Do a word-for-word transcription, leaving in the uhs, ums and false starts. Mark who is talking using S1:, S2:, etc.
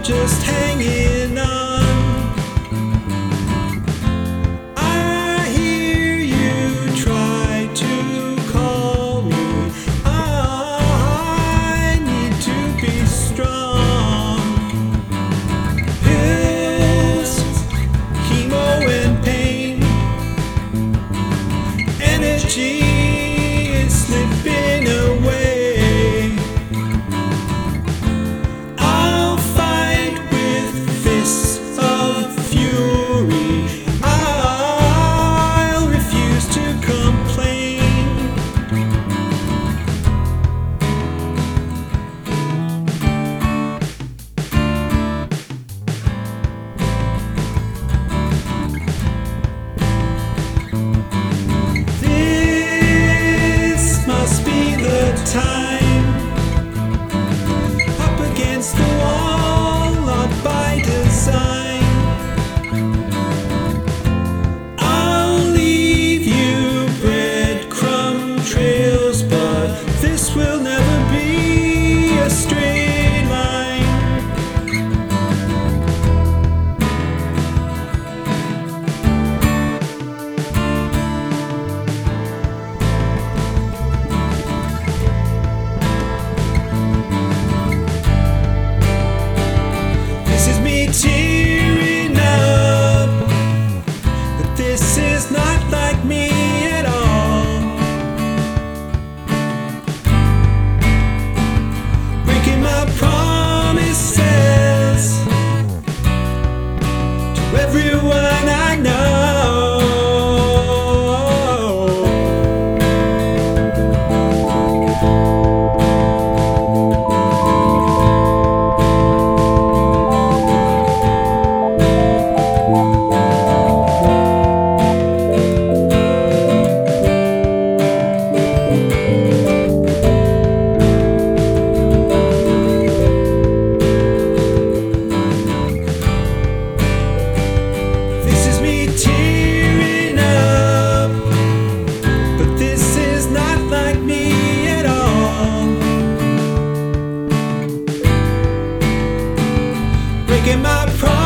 S1: just hanging on. I hear you try to call me. I need to be strong. Pills, chemo and pain. Energy is slipping away. Time up against the wall, not by design. I'll leave you breadcrumb trails, but this will never be a straight line. Tearing up, but this is not like me at all. Breaking my promises to everyone I know. Tearing up, but this is not like me at all. Breaking my promise.